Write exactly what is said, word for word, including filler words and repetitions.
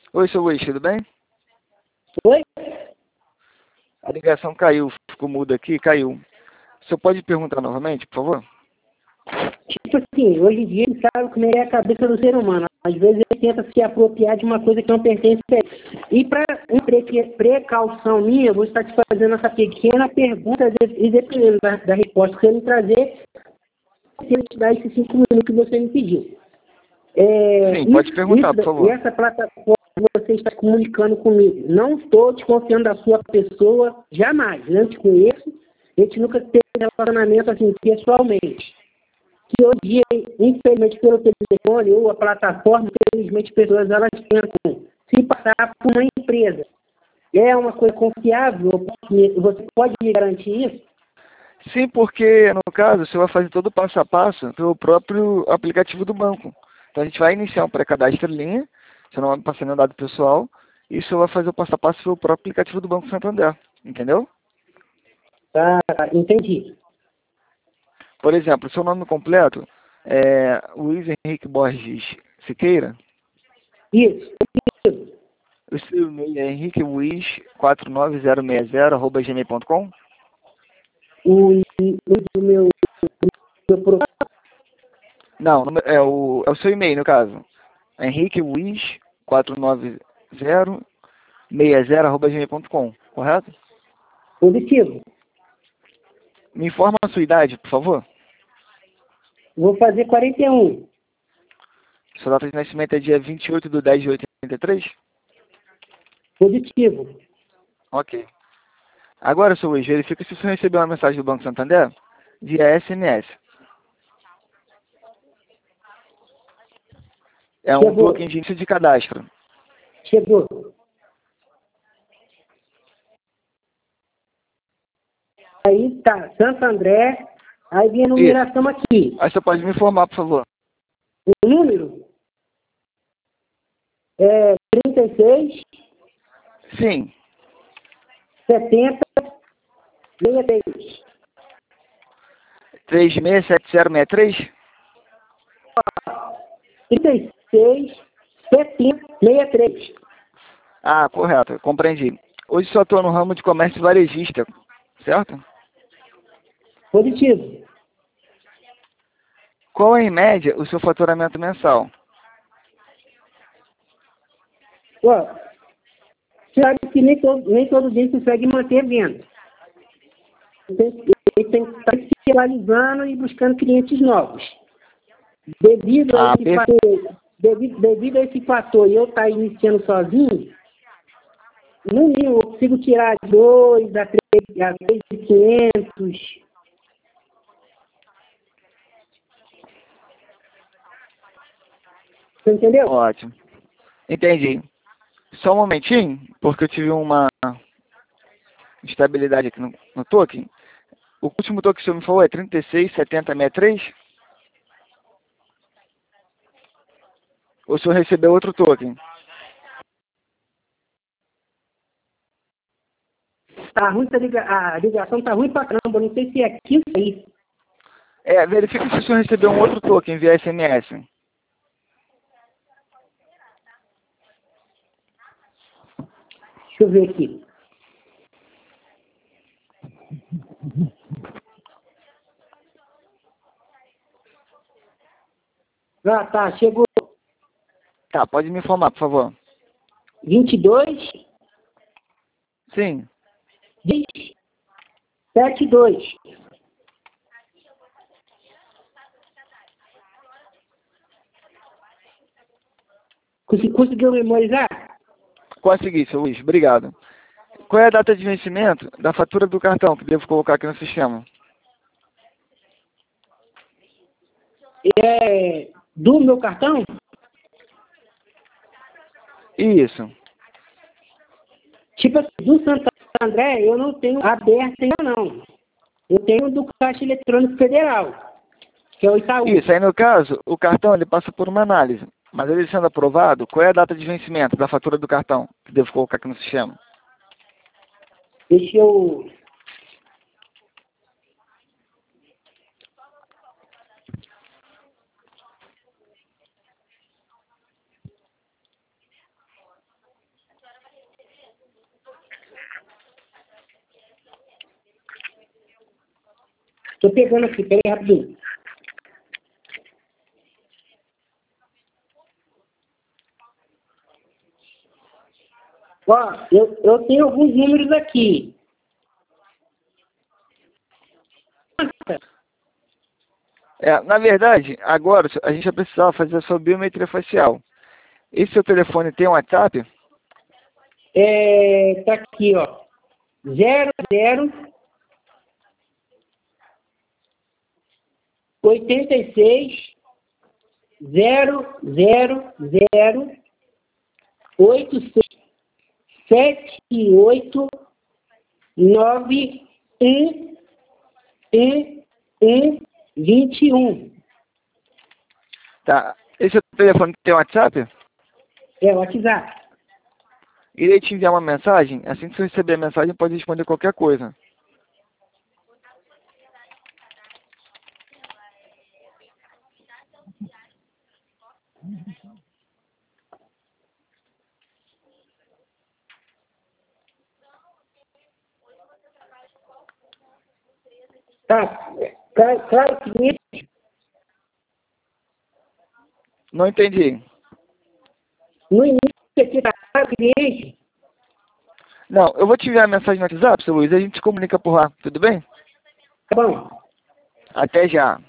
Oi, seu Luiz, tudo bem? Oi? A ligação caiu, ficou muda aqui, caiu. O senhor pode perguntar novamente, por favor? Tipo assim, hoje em dia ele sabe como é a cabeça do ser humano. Às vezes ele tenta se apropriar de uma coisa que não pertence a ele. E para uma pre- precaução minha, eu vou estar te fazendo essa pequena pergunta e dependendo da, da resposta que ele trazer, eu te dar esses cinco minutos que você me pediu. É, Sim, pode isso, perguntar, por isso, e favor. essa plataforma que você está comunicando comigo, não estou desconfiando da sua pessoa, jamais. Eu te conheço, a gente nunca teve relacionamento assim, pessoalmente. Que hoje em dia, infelizmente, pelo telefone ou a plataforma, infelizmente, pessoas elas tentam se passar por uma empresa. É uma coisa confiável? Você pode me garantir isso? Sim, porque no caso você vai fazer todo o passo a passo pelo próprio aplicativo do banco. Então a gente vai iniciar um pré-cadastro em linha, você não vai passar nenhum dado pessoal, e você vai fazer o passo a passo pelo próprio aplicativo do Banco Santander, entendeu? Tá, entendi. Por exemplo, seu nome completo é Luiz Henrique Borges Siqueira, Isso. o seu e-mail é henrique luiz quatro nove zero seis zero arroba gmail ponto com. O, o meu, meu pro- Não, é o, é o seu e-mail no caso. henrique luiz quatro nove zero seis zero arroba gmail ponto com, correto? positivo. Me informa a sua idade, por favor. Vou fazer quarenta e um. Sua data de nascimento é dia vinte e oito de dez de oitenta e três? Positivo. Ok. Agora, seu Luiz, verifica se você recebeu uma mensagem do Banco Santander via S M S. É um Chegou. token de início de cadastro. Chegou. Aí tá, Santo André. Aí vem a Isso. numeração aqui. Aí você pode me informar, por favor. O número é trinta e seis, Sim. setenta, sessenta e três. três seis sete zero seis três? trinta e seis, setenta, sessenta e três. Ah, correto. Compreendi. Hoje só estou no ramo de comércio varejista, certo? Positivo. Qual é, em média, o seu faturamento mensal? Ó, sabe que nem todo, nem todo dia consegue manter venda. Tem- Ele tem que estar se atualizando e buscando clientes novos. Devido a Ah, esse perfeito. fator, devido, devido a esse fator e eu estar iniciando sozinho, no mínimo eu consigo tirar dois a três a três mil e quinhentos. Você entendeu? Ótimo. Entendi. Só um momentinho, porque eu tive uma instabilidade aqui no, no token. O último token que o senhor me falou é trinta e seis setenta sessenta e três? Ou o senhor recebeu outro token? Tá ruim, tá liga, a ligação tá ruim pra caramba. Não sei se é aqui ou aí. É, verifique se o senhor recebeu um outro token via S M S. Deixa eu ver aqui. Ah, tá. Chegou Tá, pode me informar, por favor. vinte e dois, Sim. vinte, setenta e dois. Consegui- Conseguiu memorizar? Consegui, seu Luiz. Obrigado. Qual é a data de vencimento da fatura do cartão que devo colocar aqui no sistema? É, do meu cartão? Isso. Tipo assim, do Santo André, eu não tenho aberto ainda não. Eu tenho do Caixa Eletrônico Federal, que é o Itaú. Isso. Aí, no caso, o cartão ele passa por uma análise. Mas ele sendo aprovado, qual é a data de vencimento da fatura do cartão que devo colocar aqui no sistema? Deixa eu... Tô pegando aqui, peraí rapidinho. Ó, eu, eu tenho alguns números aqui. É, na verdade, agora a gente vai precisar fazer a sua biometria facial. Esse seu telefone tem um WhatsApp? É, tá aqui, ó. Zero, zero, oitenta e seis, zero, zero, zero, oito, seis, sete, oito, nove, um, um, um, vinte e um. Tá. Esse seu telefone tem um WhatsApp? É o WhatsApp. Irei te enviar uma mensagem. Assim que você receber a mensagem, pode responder qualquer coisa. Tá, claro, claro que Não entendi. no início aqui tá claro cliente. Não, eu vou te enviar a mensagem no WhatsApp, seu Luiz, e a gente se comunica por lá. Tudo bem? Tá bom. Até já.